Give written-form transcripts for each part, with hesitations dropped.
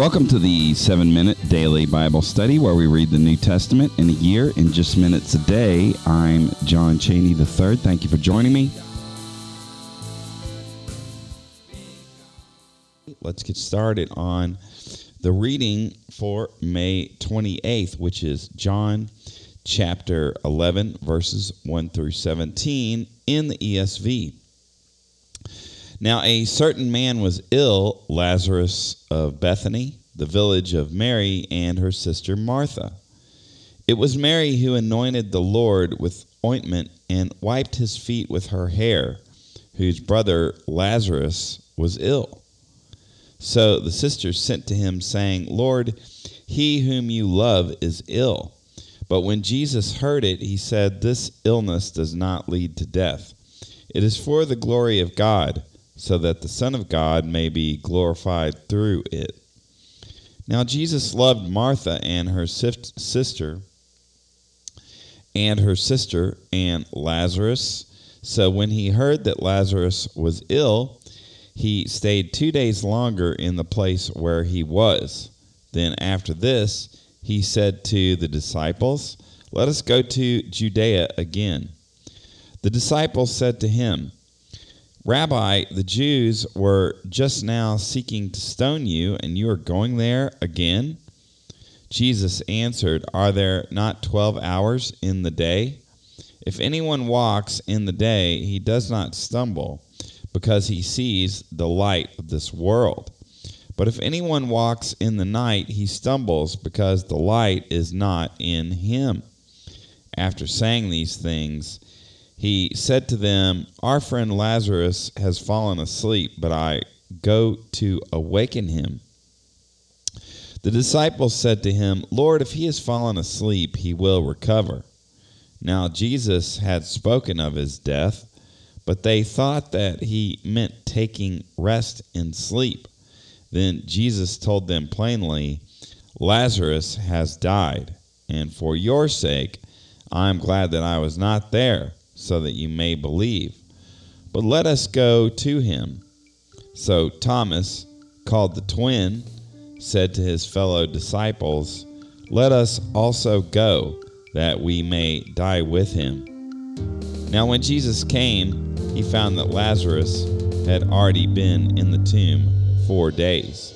Welcome to the 7-Minute Daily Bible Study, where we read the New Testament in a year in just minutes a day. I'm John Cheney III. Thank you for joining me. Let's get started on the reading for May 28th, which is John chapter 11, verses 1 through 17 in the ESV. Now a certain man was ill, Lazarus of Bethany, the village of Mary and her sister Martha. It was Mary who anointed the Lord with ointment and wiped his feet with her hair, whose brother Lazarus was ill. So the sisters sent to him, saying, Lord, he whom you love is ill. But when Jesus heard it, he said, This illness does not lead to death. It is for the glory of God, so that the Son of God may be glorified through it. Now Jesus loved Martha and her sister and Lazarus. So when he heard that Lazarus was ill, he stayed 2 days longer in the place where he was. Then after this, he said to the disciples, Let us go to Judea again. The disciples said to him, Rabbi, the Jews were just now seeking to stone you, and you are going there again? Jesus answered, Are there not 12 hours in the day? If anyone walks in the day, he does not stumble, because he sees the light of this world. But if anyone walks in the night, he stumbles, because the light is not in him. After saying these things, he said to them, Our friend Lazarus has fallen asleep, but I go to awaken him. The disciples said to him, Lord, if he has fallen asleep, he will recover. Now Jesus had spoken of his death, but they thought that he meant taking rest in sleep. Then Jesus told them plainly, Lazarus has died, and for your sake I am glad that I was not there, so that you may believe. But let us go to him. So Thomas, called the twin, said to his fellow disciples, Let us also go, that we may die with him. Now when Jesus came, he found that Lazarus had already been in the tomb 4 days.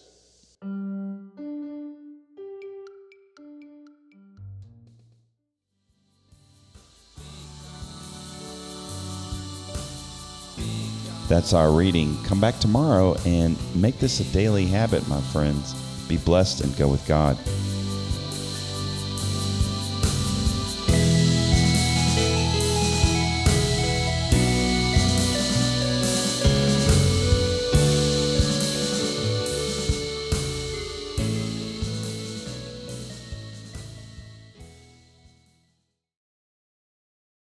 That's our reading. Come back tomorrow and make this a daily habit, my friends. Be blessed and go with God.